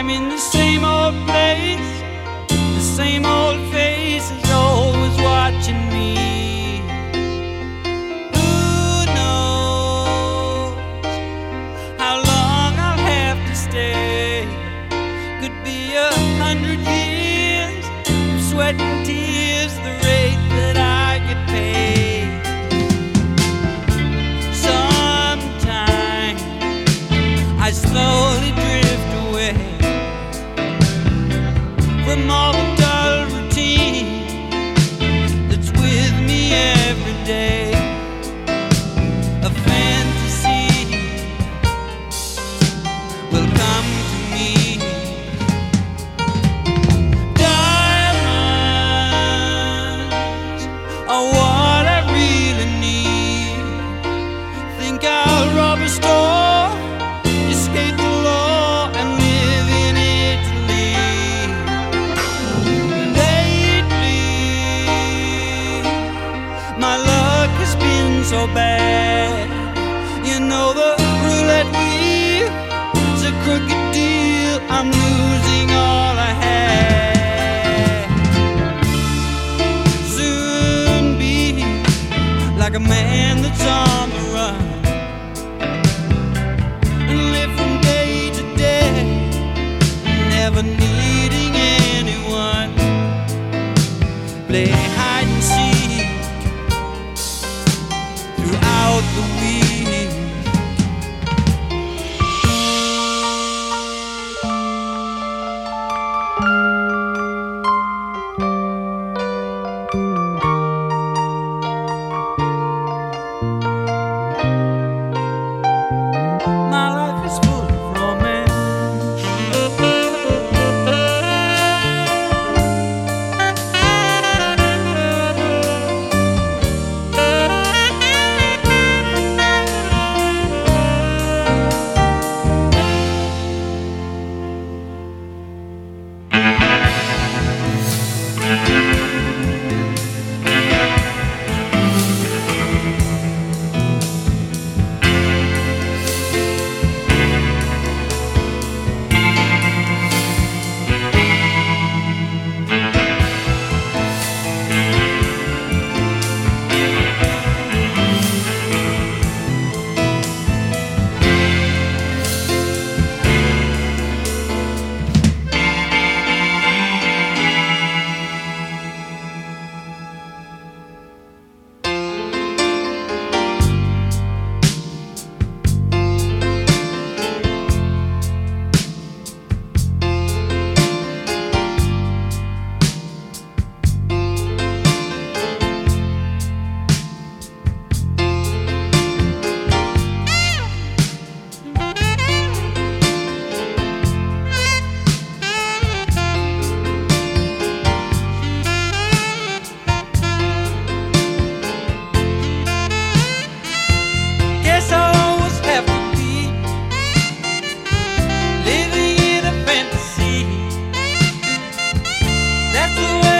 in the same old place, the same old face is always watching me. Who knows how long I'll have to stay? Could be 100 years of sweat and tears, the rate that I get paid. Sometimes I slowly drift away from all the dull routine that's with me every day. A fantasy will come to me. Diamonds are what I really need. Think I'll rob a store, escape the law, and live in Italy. Lately, my luck has been so bad. You know the roulette wheel is a crooked deal. I'm losing all I had. Soon be like a man that's on the run, and live from day to day, never needing anyone. Play hide and seek throughout the week. My life is full of romance. Guess I always have to be living in a fantasy. That's the way